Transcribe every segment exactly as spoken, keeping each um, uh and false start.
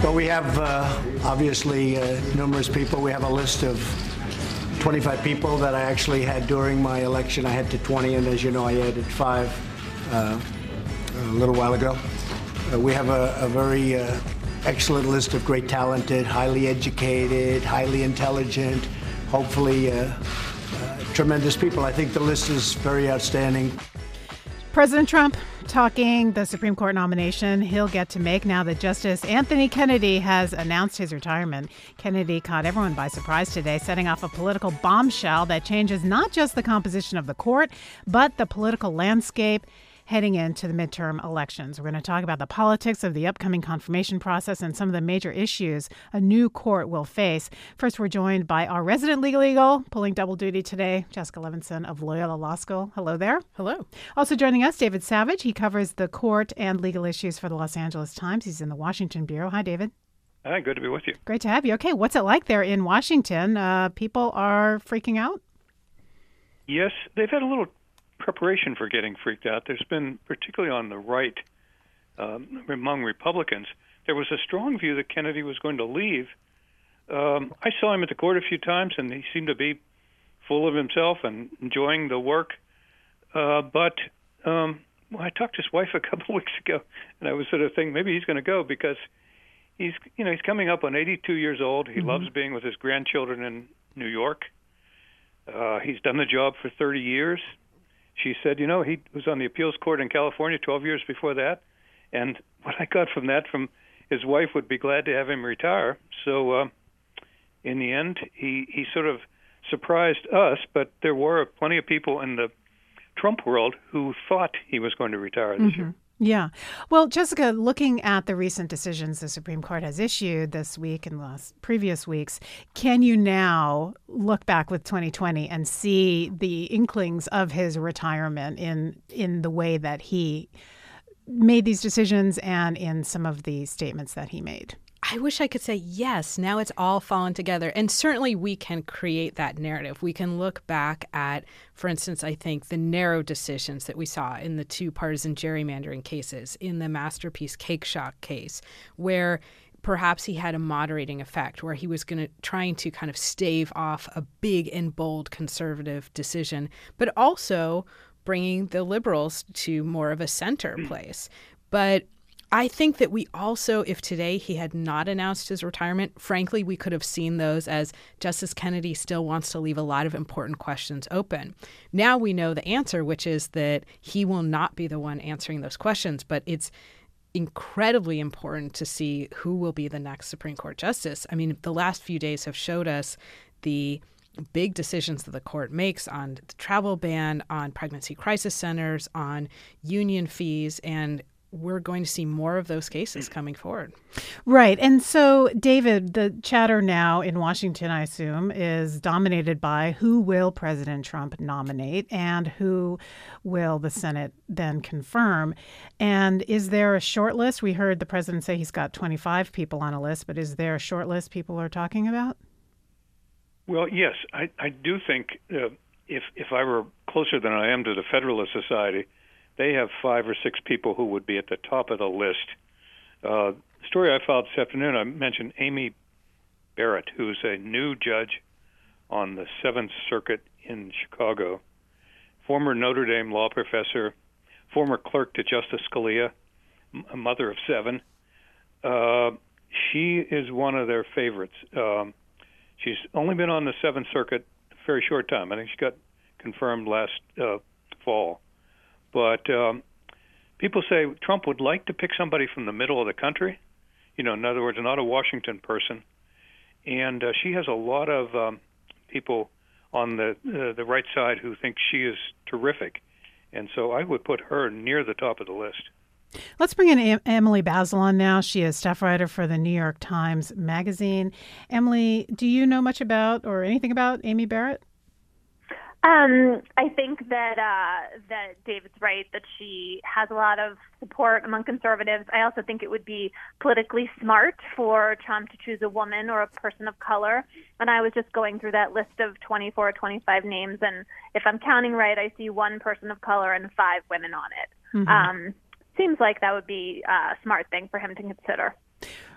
Well, we have uh, obviously uh, numerous people. We have a list of twenty-five people that I actually had during my election. I had to twenty, and as you know, I added five uh, a little while ago. Uh, we have a, a very uh, excellent list of great talented, highly educated, highly intelligent, hopefully uh, uh, tremendous people. I think the list is very outstanding. President Trump talking the Supreme Court nomination he'll get to make now that Justice Anthony Kennedy has announced his retirement. Kennedy caught everyone by surprise today, setting off a political bombshell that changes not just the composition of the court, but the political landscape heading into the midterm elections. We're going to talk about the politics of the upcoming confirmation process and some of the major issues a new court will face. First, we're joined by our resident legal eagle, pulling double duty today, Jessica Levinson of Loyola Law School. Hello there. Hello. Also joining us, David Savage. He covers the court and legal issues for the Los Angeles Times. He's in the Washington Bureau. Hi, David. Hi, good to be with you. Great to have you. Okay, what's it like there in Washington? Uh, people are freaking out? Yes, they've had a little preparation for getting freaked out. There's been, particularly on the right, um, among Republicans, there was a strong view that Kennedy was going to leave. Um, I saw him at the court a few times, and he seemed to be full of himself and enjoying the work. Uh, but um, well, I talked to his wife a couple of weeks ago, and I was sort of thinking maybe he's going to go because he's, you know, he's coming up on eighty-two years old. He mm-hmm. loves being with his grandchildren in New York. Uh, he's done the job for thirty years. She said, you know, he was on the appeals court in California twelve years before that. And what I got from that, from his wife would be glad to have him retire. So uh, in the end, he, he sort of surprised us, but there were plenty of people in the Trump world who thought he was going to retire this mm-hmm. year. Yeah. Well, Jessica, looking at the recent decisions the Supreme Court has issued this week and last previous weeks, can you now look back with twenty twenty and see the inklings of his retirement in in the way that he made these decisions and in some of the statements that he made? I wish I could say yes. Now it's all fallen together. And certainly we can create that narrative. We can look back at, for instance, I think the narrow decisions that we saw in the two partisan gerrymandering cases, in the Masterpiece Cake Shop case, where perhaps he had a moderating effect, where he was going to trying to kind of stave off a big and bold conservative decision, but also bringing the liberals to more of a center place. But I think that we also, if today he had not announced his retirement, frankly, we could have seen those as Justice Kennedy still wants to leave a lot of important questions open. Now we know the answer, which is that he will not be the one answering those questions, but it's incredibly important to see who will be the next Supreme Court justice. I mean, the last few days have showed us the big decisions that the court makes on the travel ban, on pregnancy crisis centers, on union fees, and we're going to see more of those cases coming forward. Right. And so, David, the chatter now in Washington, I assume, is dominated by who will President Trump nominate and who will the Senate then confirm. And is there a short list? We heard the president say he's got twenty-five people on a list, but is there a short list people are talking about? Well, yes, I, I do think uh, if if I were closer than I am to the Federalist Society, they have five or six people who would be at the top of the list. Uh, the story I filed this afternoon, I mentioned Amy Barrett, who is a new judge on the Seventh Circuit in Chicago, former Notre Dame law professor, former clerk to Justice Scalia, a mother of seven. Uh, she is one of their favorites. Um, she's only been on the Seventh Circuit a very short time. I think she got confirmed last uh, fall. But um, people say Trump would like to pick somebody from the middle of the country, you know, in other words, not a Washington person. And uh, she has a lot of um, people on the uh, the right side who think she is terrific. And so I would put her near the top of the list. Let's bring in em- Emily Bazel on now. She is staff writer for the New York Times Magazine. Emily, do you know much about or anything about Amy Barrett? Um, I think that uh, that David's right, that she has a lot of support among conservatives. I also think it would be politically smart for Trump to choose a woman or a person of color. And I was just going through that list of twenty-four or twenty-five names, and if I'm counting right, I see one person of color and five women on it. Mm-hmm. Um, seems like that would be a smart thing for him to consider.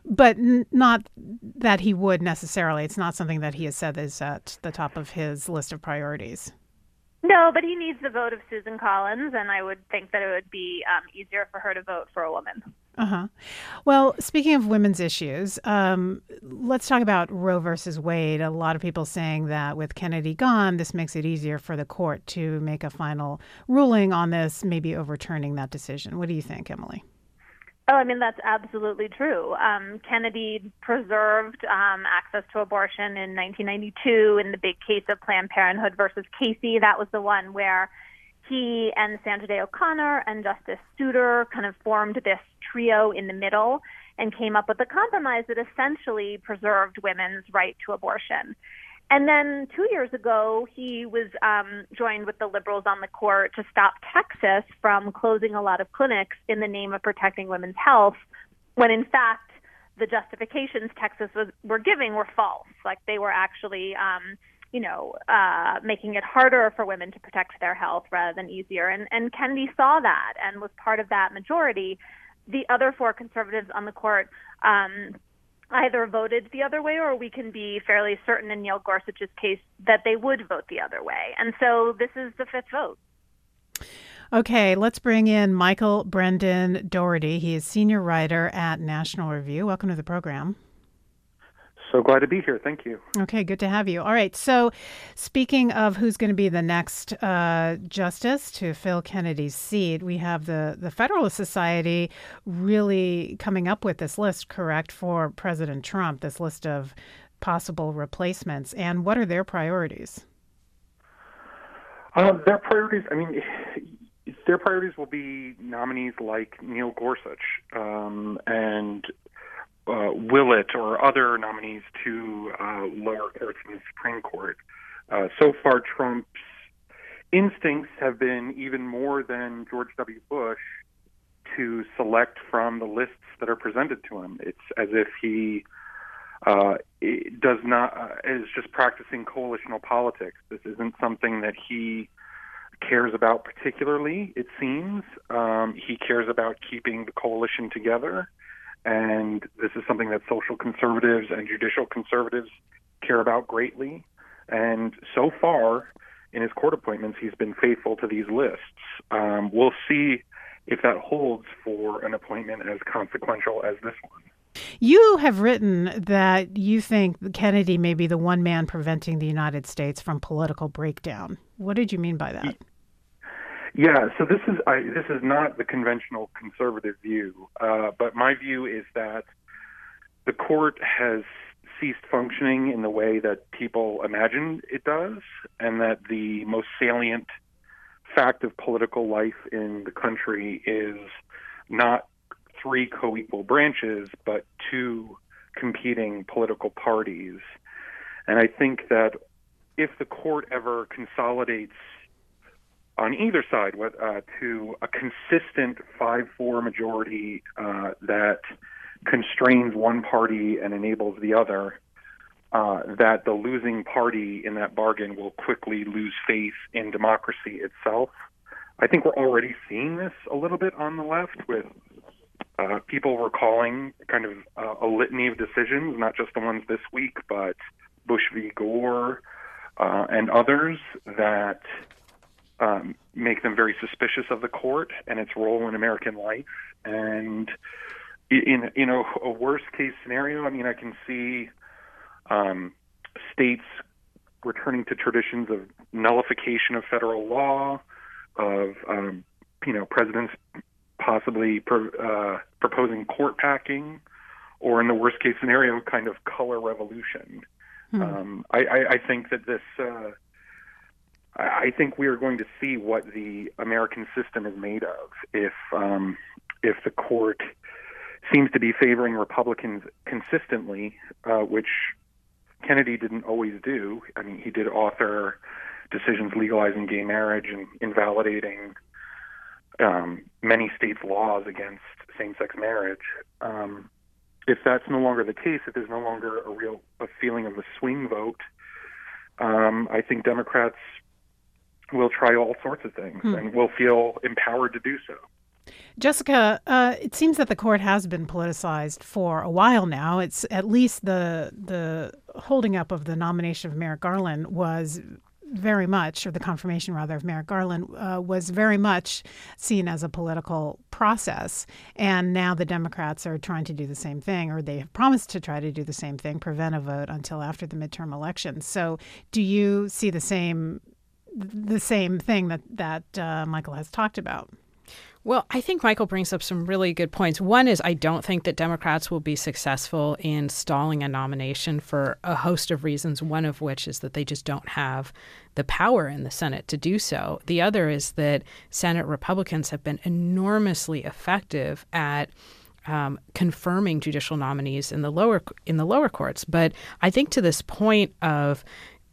But n- not that he would necessarily. It's not something that he has said is at the top of his list of priorities. No, but he needs the vote of Susan Collins, and I would think that it would be um, easier for her to vote for a woman. Uh-huh. Well, speaking of women's issues, um, let's talk about Roe versus Wade. A lot of people saying that with Kennedy gone, this makes it easier for the court to make a final ruling on this, maybe overturning that decision. What do you think, Emily? Oh, I mean, that's absolutely true. Um, Kennedy preserved um, access to abortion in nineteen ninety-two in the big case of Planned Parenthood versus Casey. That was the one where he and Sandra Day O'Connor and Justice Souter kind of formed this trio in the middle and came up with a compromise that essentially preserved women's right to abortion. And then two years ago, he was um, joined with the liberals on the court to stop Texas from closing a lot of clinics in the name of protecting women's health, when in fact the justifications Texas was were giving were false. Like they were actually, um, you know, uh, making it harder for women to protect their health rather than easier. And, and Kennedy saw that and was part of that majority. The other four conservatives on the court um, either voted the other way, or we can be fairly certain in Neil Gorsuch's case that they would vote the other way. And so this is the fifth vote. Okay, let's bring in Michael Brendan Dougherty. He is senior writer at National Review. Welcome to the program. So glad to be here. Thank you. Okay, good to have you. All right, so speaking of who's going to be the next uh, justice to fill Kennedy's seat, we have the, the Federalist Society really coming up with this list, correct, for President Trump, this list of possible replacements. And what are their priorities? Uh, their priorities, I mean, their priorities will be nominees like Neil Gorsuch um, and Uh, Willett or other nominees to uh, lower courts in the Supreme Court. Uh, so far, Trump's instincts have been even more than George W. Bush to select from the lists that are presented to him. It's as if he uh, does not uh, is just practicing coalitional politics. This isn't something that he cares about particularly. It seems um, he cares about keeping the coalition together. And this is something that social conservatives and judicial conservatives care about greatly. And so far, in his court appointments, he's been faithful to these lists. Um, we'll see if that holds for an appointment as consequential as this one. You have written that you think Kennedy may be the one man preventing the United States from political breakdown. What did you mean by that? Yeah, so this is I, this is not the conventional conservative view, uh, but my view is that the court has ceased functioning in the way that people imagine it does, and that the most salient fact of political life in the country is not three co-equal branches, but two competing political parties. And I think that if the court ever consolidates on either side uh, to a consistent five four majority uh, that constrains one party and enables the other, uh, that the losing party in that bargain will quickly lose faith in democracy itself. I think we're already seeing this a little bit on the left with uh, people recalling kind of uh, a litany of decisions, not just the ones this week, but Bush v. Gore uh, and others that Um, make them very suspicious of the court and its role in American life. And in, in a, a worst case scenario, I mean, I can see um, states returning to traditions of nullification of federal law, of, um, you know, presidents possibly pro, uh, proposing court packing, or in the worst case scenario, kind of color revolution. Hmm. Um, I, I, I think that this... Uh, I think we are going to see what the American system is made of if um, if the court seems to be favoring Republicans consistently, uh, which Kennedy didn't always do. I mean, he did author decisions legalizing gay marriage and invalidating um, many states' laws against same-sex marriage. Um, if that's no longer the case, if there's no longer a real a feeling of a swing vote, um, I think Democrats will try all sorts of things hmm. and will feel empowered to do so. Jessica, uh, it seems that the court has been politicized for a while now. It's at least the the holding up of the nomination of Merrick Garland was very much, or the confirmation rather of Merrick Garland, uh, was very much seen as a political process. And now the Democrats are trying to do the same thing, or they have promised to try to do the same thing, prevent a vote until after the midterm elections. So do you see the same the same thing that, that uh, Michael has talked about? Well, I think Michael brings up some really good points. One is I don't think that Democrats will be successful in stalling a nomination for a host of reasons, one of which is that they just don't have the power in the Senate to do so. The other is that Senate Republicans have been enormously effective at um, confirming judicial nominees in the lower in the lower courts. But I think to this point of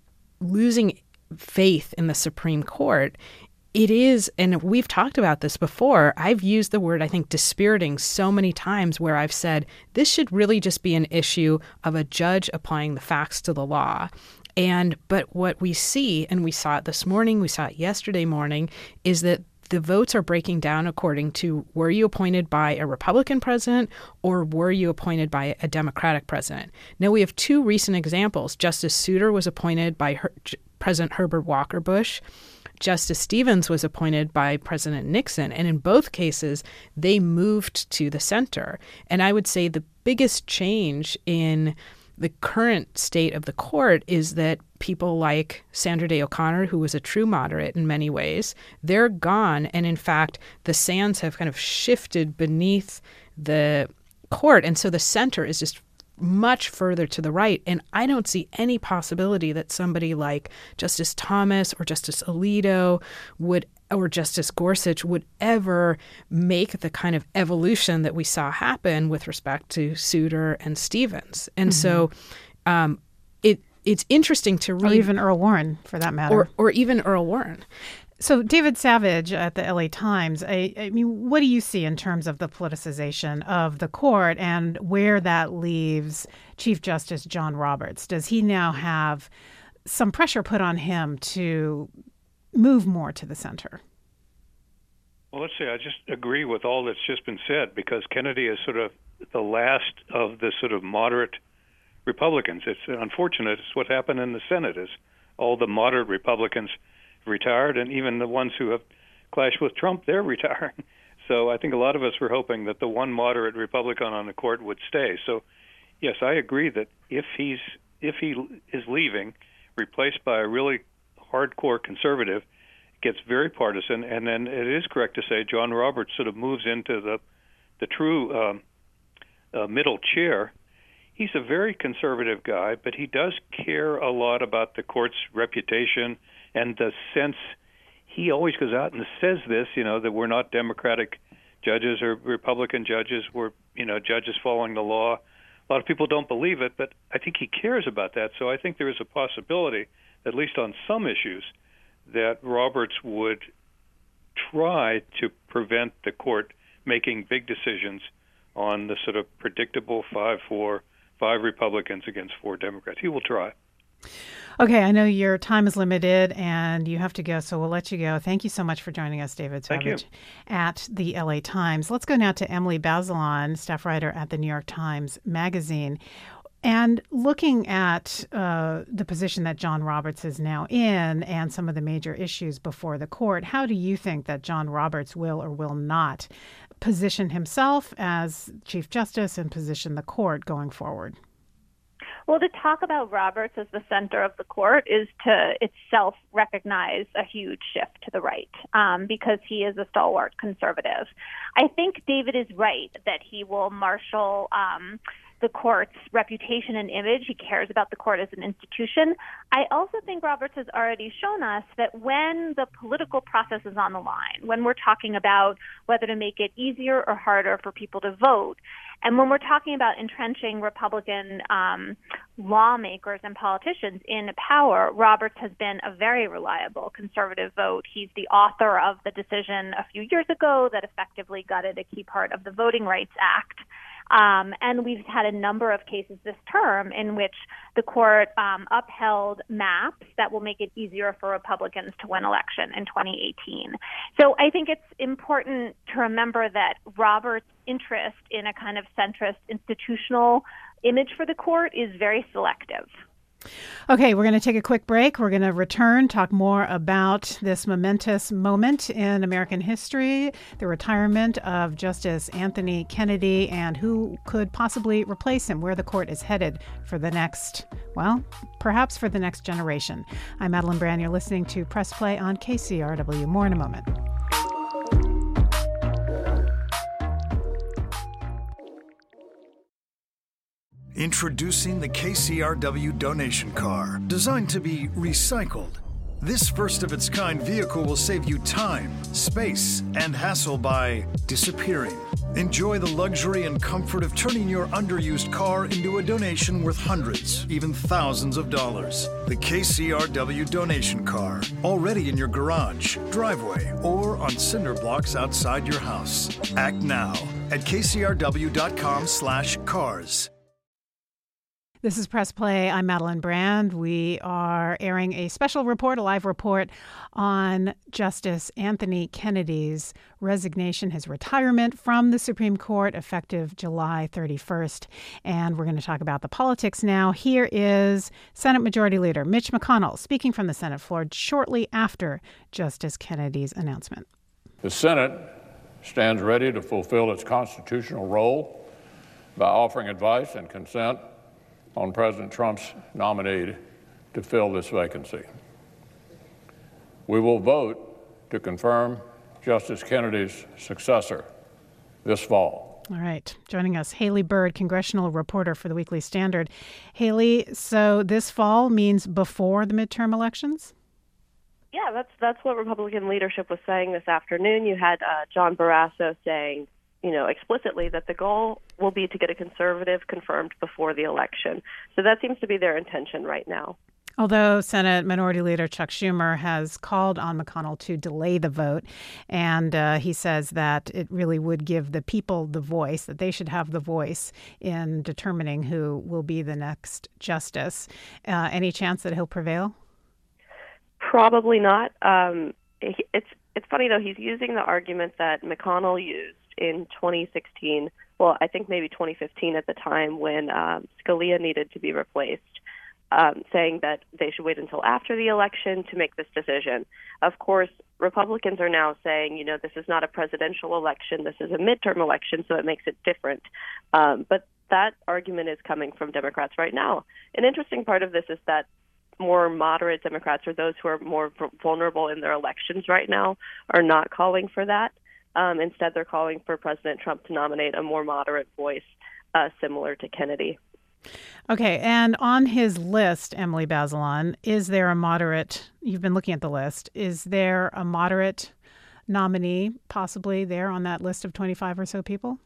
losing faith in the Supreme Court, it is, and we've talked about this before, I've used the word, I think, dispiriting so many times where I've said this should really just be an issue of a judge applying the facts to the law. And but what we see, and we saw it this morning, we saw it yesterday morning, is that the votes are breaking down according to were you appointed by a Republican president or were you appointed by a Democratic president? Now, we have two recent examples. Justice Souter was appointed by her, President Herbert Walker Bush. Justice Stevens was appointed by President Nixon, and in both cases, they moved to the center. And I would say the biggest change in the current state of the court is that people like Sandra Day O'Connor, who was a true moderate in many ways, they're gone. And in fact, the sands have kind of shifted beneath the court. And so the center is just much further to the right. And I don't see any possibility that somebody like Justice Thomas or Justice Alito would, or Justice Gorsuch would ever make the kind of evolution that we saw happen with respect to Souter and Stevens. And mm-hmm. so um, it it's interesting to read. Or even Earl Warren, for that matter. Or, or even Earl Warren. So David Savage at the L A Times, I, I mean, what do you see in terms of the politicization of the court and where that leaves Chief Justice John Roberts? Does he now have some pressure put on him to move more to the center? Well, let's say I just agree with all that's just been said, because Kennedy is sort of the last of the sort of moderate Republicans. It's unfortunate. It's what happened in the Senate is all the moderate Republicans retired, and even the ones who have clashed with Trump, they're retiring. So I think a lot of us were hoping that the one moderate Republican on the court would stay. So yes, I agree that if he's if he is leaving, replaced by a really hardcore conservative, it gets very partisan, and then it is correct to say John Roberts sort of moves into the the true um, uh, middle chair. He's a very conservative guy, but he does care a lot about the court's reputation and the sense he always goes out and says this, you know, that we're not Democratic judges or Republican judges. We're, you know, judges following the law. A lot of people don't believe it, but I think he cares about that. So I think there is a possibility, at least on some issues, that Roberts would try to prevent the court making big decisions on the sort of predictable five four, five Republicans against four Democrats. He will try. Okay, I know your time is limited and you have to go, so we'll let you go. Thank you so much for joining us, David Savage, at the L A Times. Let's go now to Emily Bazelon, staff writer at the New York Times Magazine. And looking at uh, the position that John Roberts is now in and some of the major issues before the court, how do you think that John Roberts will or will not position himself as Chief Justice and position the court going forward? Well, to talk about Roberts as the center of the court is to itself recognize a huge shift to the right, um, because he is a stalwart conservative. I think David is right that he will marshal um, the court's reputation and image. He cares about the court as an institution. I also think Roberts has already shown us that when the political process is on the line, when we're talking about whether to make it easier or harder for people to vote, and when we're talking about entrenching Republican um, lawmakers and politicians in power, Roberts has been a very reliable conservative vote. He's the author of the decision a few years ago that effectively gutted a key part of the Voting Rights Act. Um, and we've had a number of cases this term in which the court um, upheld maps that will make it easier for Republicans to win election in twenty eighteen. So I think it's important to remember that Roberts' interest in a kind of centrist institutional image for the court is very selective. Okay, we're going to take a quick break. We're going to return, talk more about this momentous moment in American history, the retirement of Justice Anthony Kennedy, and who could possibly replace him, where the court is headed for the next, well, perhaps for the next generation. I'm Madeline Brand. You're listening to Press Play on K C R W. More in a moment. Introducing the K C R W donation car, designed to be recycled. This first-of-its-kind vehicle will save you time, space, and hassle by disappearing. Enjoy the luxury and comfort of turning your underused car into a donation worth hundreds, even thousands of dollars. The K C R W donation car, already in your garage, driveway, or on cinder blocks outside your house. Act now at kcrw.com slash cars. This is Press Play. I'm Madeline Brand. We are airing a special report, a live report on Justice Anthony Kennedy's resignation, his retirement from the Supreme Court effective July thirty-first. And we're going to talk about the politics now. Here is Senate Majority Leader Mitch McConnell speaking from the Senate floor shortly after Justice Kennedy's announcement. The Senate stands ready to fulfill its constitutional role by offering advice and consent on President Trump's nominee to fill this vacancy. We will vote to confirm Justice Kennedy's successor this fall. All right. Joining us, Haley Bird, congressional reporter for the Weekly Standard. Haley, so this fall means before the midterm elections? Yeah, that's that's what Republican leadership was saying this afternoon. You had uh, John Barrasso saying, you know, explicitly that the goal will be to get a conservative confirmed before the election. So that seems to be their intention right now. Although Senate Minority Leader Chuck Schumer has called on McConnell to delay the vote, and uh, he says that it really would give the people the voice, that they should have the voice in determining who will be the next justice. Uh, any chance that he'll prevail? Probably not. Um, it's it's funny, though, he's using the argument that McConnell used in twenty sixteen, well, I think maybe twenty fifteen at the time when um, Scalia needed to be replaced, um, saying that they should wait until after the election to make this decision. Of course, Republicans are now saying, you know, this is not a presidential election, this is a midterm election, so it makes it different. Um, but that argument is coming from Democrats right now. An interesting part of this is that more moderate Democrats, or those who are more vulnerable in their elections right now, are not calling for that. Um, instead, they're calling for President Trump to nominate a more moderate voice uh, similar to Kennedy. Okay, and on his list, Emily Bazelon, is there a moderate, you've been looking at the list, is there a moderate nominee possibly there on that list of twenty-five or so people?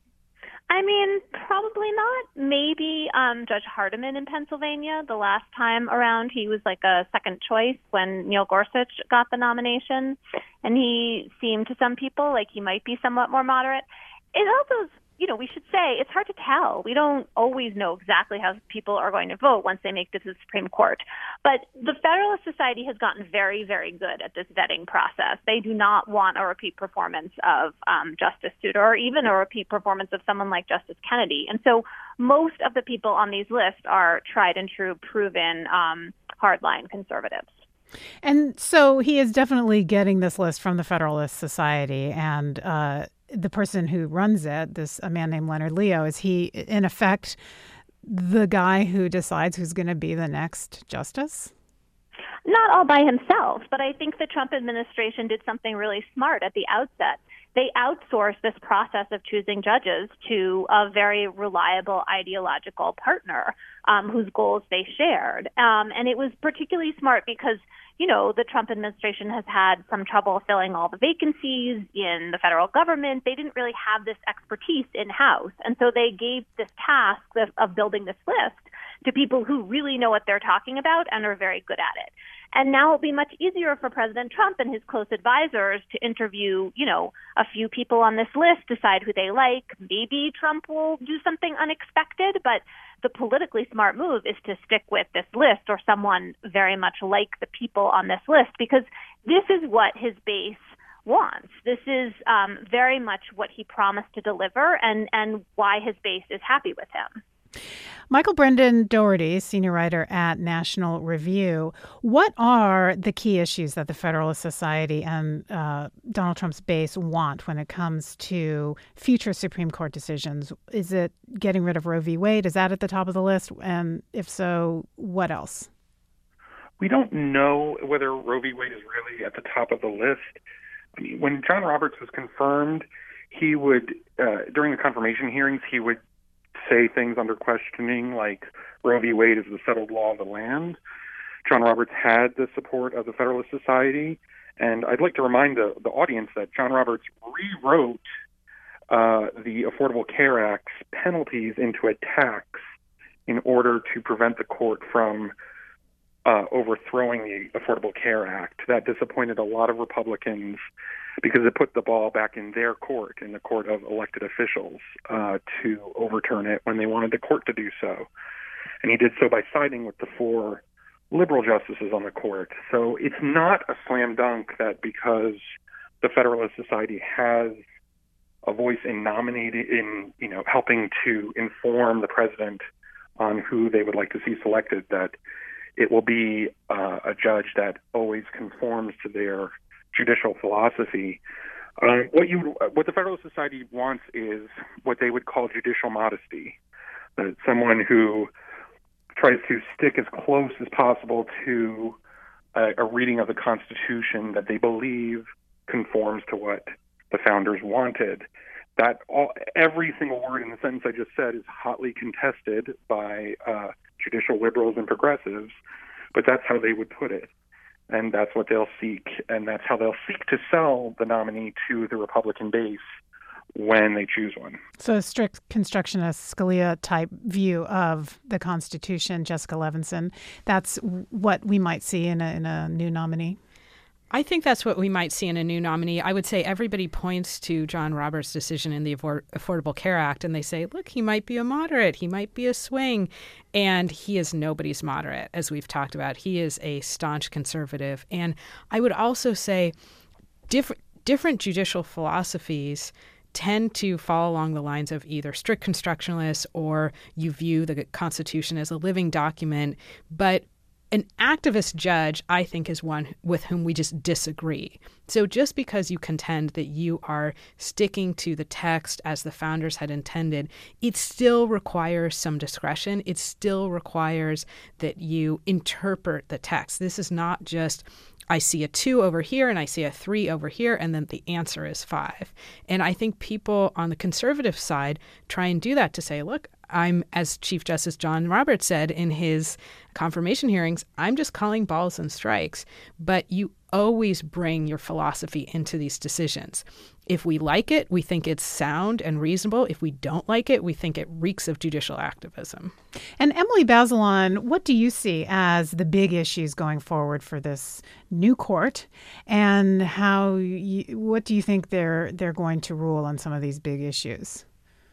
I mean, probably not. Maybe um, Judge Hardiman in Pennsylvania. The last time around, he was like a second choice when Neil Gorsuch got the nomination. And he seemed to some people like he might be somewhat more moderate. It also is, you know, we should say it's hard to tell. We don't always know exactly how people are going to vote once they make it to the Supreme Court. But the Federalist Society has gotten very, very good at this vetting process. They do not want a repeat performance of um, Justice Souter or even a repeat performance of someone like Justice Kennedy. And so most of the people on these lists are tried and true, proven um, hardline conservatives. And so he is definitely getting this list from the Federalist Society, and uh, the person who runs it, this a man named Leonard Leo, is he in effect the guy who decides who's going to be the next justice? Not all by himself, but I think the Trump administration did something really smart at the outset. They outsourced this process of choosing judges to a very reliable ideological partner um, whose goals they shared. Um, and it was particularly smart because, you know, the Trump administration has had some trouble filling all the vacancies in the federal government. They didn't really have this expertise in-house. And so they gave this task of, of building this list to people who really know what they're talking about and are very good at it. And now it'll be much easier for President Trump and his close advisors to interview, you know, a few people on this list, decide who they like. Maybe Trump will do something unexpected, but the politically smart move is to stick with this list or someone very much like the people on this list, because this is what his base wants. This is um, very much what he promised to deliver, and, and why his base is happy with him. Michael Brendan Dougherty, senior writer at National Review. What are the key issues that the Federalist Society and uh, Donald Trump's base want when it comes to future Supreme Court decisions? Is it getting rid of Roe v. Wade? Is that at the top of the list? And if so, what else? We don't know whether Roe v. Wade is really at the top of the list. I mean, when John Roberts was confirmed, he would, uh, during the confirmation hearings, he would say things under questioning like Roe v. Wade is the settled law of the land. John Roberts had the support of the Federalist Society, and I'd like to remind the, the audience that John Roberts rewrote uh, the Affordable Care Act's penalties into a tax in order to prevent the court from uh, overthrowing the Affordable Care Act. That disappointed a lot of Republicans because it put the ball back in their court, in the court of elected officials, uh, to overturn it when they wanted the court to do so. And he did so by siding with the four liberal justices on the court. So it's not a slam dunk that because the Federalist Society has a voice in nominating, in, you know, helping to inform the president on who they would like to see selected, that it will be uh, a judge that always conforms to their judicial philosophy. Um, what you, what the Federalist Society wants is what they would call judicial modesty. That someone who tries to stick as close as possible to a, a reading of the Constitution that they believe conforms to what the founders wanted. That all, every single word in the sentence I just said is hotly contested by uh, judicial liberals and progressives, but that's how they would put it. And that's what they'll seek, and that's how they'll seek to sell the nominee to the Republican base when they choose one. So a strict constructionist Scalia-type view of the Constitution, Jessica Levinson, that's what we might see in a, in a new nominee? I think that's what we might see in a new nominee. I would say everybody points to John Roberts' decision in the Affordable Care Act, and they say, look, he might be a moderate, he might be a swing, and he is nobody's moderate, as we've talked about. He is a staunch conservative. And I would also say different different judicial philosophies tend to fall along the lines of either strict constructionalists or you view the Constitution as a living document, but an activist judge, I think, is one with whom we just disagree. So just because you contend that you are sticking to the text as the founders had intended, it still requires some discretion. It still requires that you interpret the text. This is not just, I see a two over here and I see a three over here, and then the answer is five. And I think people on the conservative side try and do that to say, look, I'm, as Chief Justice John Roberts said in his confirmation hearings, I'm just calling balls and strikes. But you always bring your philosophy into these decisions. If we like it, we think it's sound and reasonable. If we don't like it, we think it reeks of judicial activism. And Emily Bazelon, what do you see as the big issues going forward for this new court, and how? You, what do you think they're they're going to rule on some of these big issues?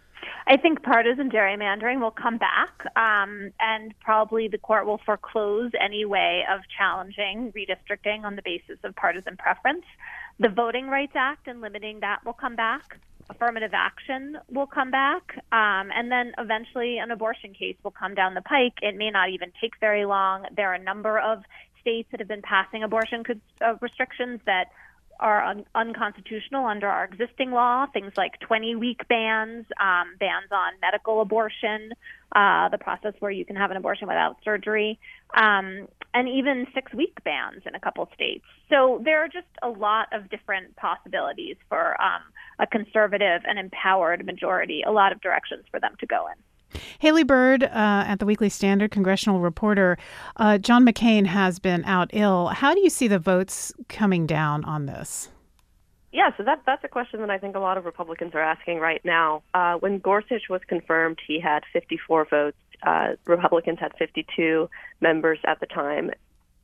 I think partisan gerrymandering will come back, um, and probably the court will foreclose any way of challenging redistricting on the basis of partisan preference. The Voting Rights Act and limiting that will come back. Affirmative action will come back. Um, and then eventually an abortion case will come down the pike. It may not even take very long. There are a number of states that have been passing abortion uh, restrictions that are un- unconstitutional under our existing law, things like twenty-week bans, um, bans on medical abortion, uh, the process where you can have an abortion without surgery, um, and even six-week bans in a couple states. So there are just a lot of different possibilities for um, a conservative and empowered majority, a lot of directions for them to go in. Haley Bird uh, at the Weekly Standard, congressional reporter. Uh, John McCain has been out ill. How do you see the votes coming down on this? Yeah, so that that's a question that I think a lot of Republicans are asking right now. Uh, when Gorsuch was confirmed, he had fifty-four votes. Uh, Republicans had fifty-two members at the time.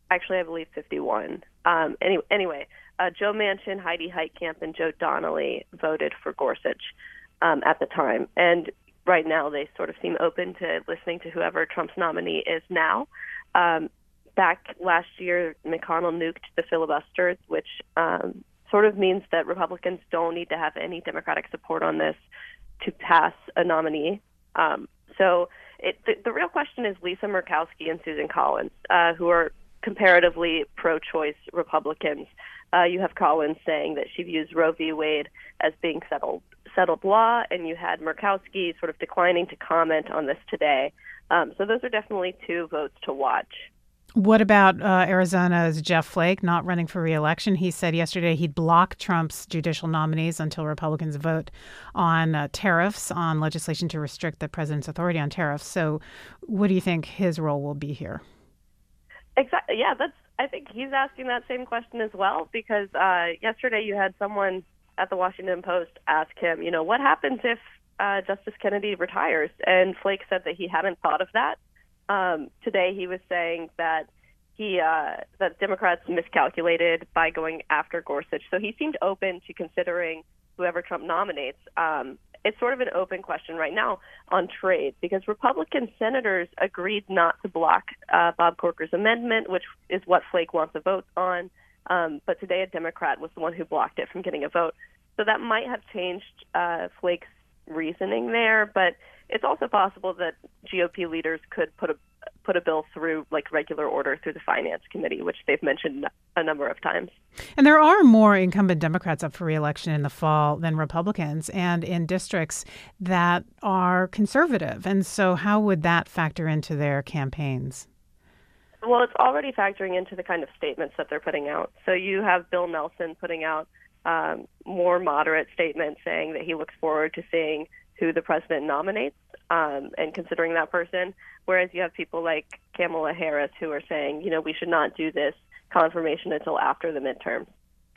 actually, I believe fifty-one. Um, any, anyway, uh, Joe Manchin, Heidi Heitkamp, and Joe Donnelly voted for Gorsuch um, at the time. And right now they sort of seem open to listening to whoever Trump's nominee is now. Um, back last year, McConnell nuked the filibusters, which um, sort of means that Republicans don't need to have any Democratic support on this to pass a nominee. Um, so it, the, the real question is Lisa Murkowski and Susan Collins, uh, who are comparatively pro-choice Republicans. Uh, you have Collins saying that she views Roe v. Wade as being settled settled law, and you had Murkowski sort of declining to comment on this today. Um, so those are definitely two votes to watch. What about uh, Arizona's Jeff Flake not running for re-election? He said yesterday he'd block Trump's judicial nominees until Republicans vote on uh, tariffs, on legislation to restrict the president's authority on tariffs. So what do you think his role will be here? Exactly. Yeah, that's. I think he's asking that same question as well, because uh, yesterday you had someone at the Washington Post ask him, you know, what happens if uh, Justice Kennedy retires? And Flake said that he hadn't thought of that. Um, today he was saying that he uh, that Democrats miscalculated by going after Gorsuch. So he seemed open to considering whoever Trump nominates. Um, it's sort of an open question right now on trade, because Republican senators agreed not to block uh, Bob Corker's amendment, which is what Flake wants a vote on. Um, but today a Democrat was the one who blocked it from getting a vote. So that might have changed uh, Flake's reasoning there. But it's also possible that G O P leaders could put a put a bill through like regular order through the Finance Committee, which they've mentioned a number of times. And there are more incumbent Democrats up for re-election in the fall than Republicans, and in districts that are conservative. And so how would that factor into their campaigns? Well, it's already factoring into the kind of statements that they're putting out. So you have Bill Nelson putting out um, more moderate statements saying that he looks forward to seeing who the president nominates um, and considering that person, whereas you have people like Kamala Harris who are saying, you know, we should not do this confirmation until after the midterms.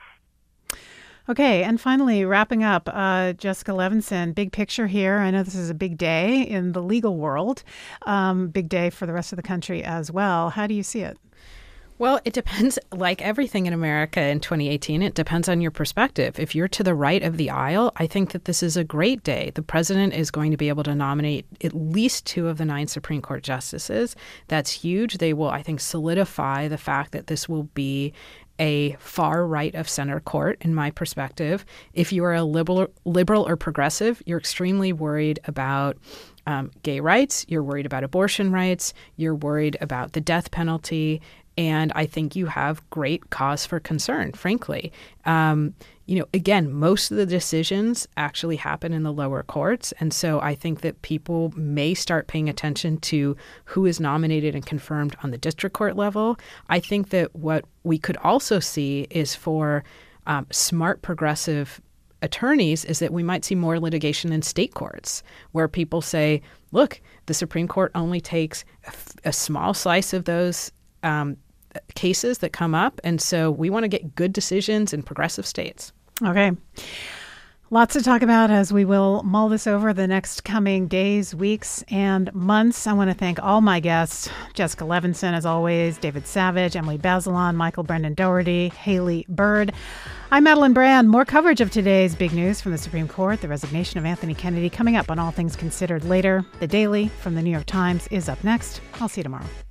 Okay, and finally, wrapping up, uh, Jessica Levinson, big picture here. I know this is a big day in the legal world, um, big day for the rest of the country as well. How do you see it? Well, it depends, like everything in America in twenty eighteen, it depends on your perspective. If you're to the right of the aisle, I think that this is a great day. The president is going to be able to nominate at least two of the nine Supreme Court justices. That's huge. They will, I think, solidify the fact that this will be a far right of center court, in my perspective. If you are a liberal, liberal or progressive, you're extremely worried about um, gay rights. You're worried about abortion rights. You're worried about the death penalty. And I think you have great cause for concern, frankly. Um, you know, again, most of the decisions actually happen in the lower courts. And so I think that people may start paying attention to who is nominated and confirmed on the district court level. I think that what we could also see is for um, smart progressive attorneys is that we might see more litigation in state courts where people say, look, the Supreme Court only takes a, a small slice of those um cases that come up. And so we want to get good decisions in progressive states. Okay. Lots to talk about as we will mull this over the next coming days, weeks, and months. I want to thank all my guests, Jessica Levinson, as always, David Savage, Emily Bazelon, Michael Brendan Doherty, Haley Bird. I'm Madeline Brand. More coverage of today's big news from the Supreme Court, the resignation of Anthony Kennedy, coming up on All Things Considered later. The Daily from the New York Times is up next. I'll see you tomorrow.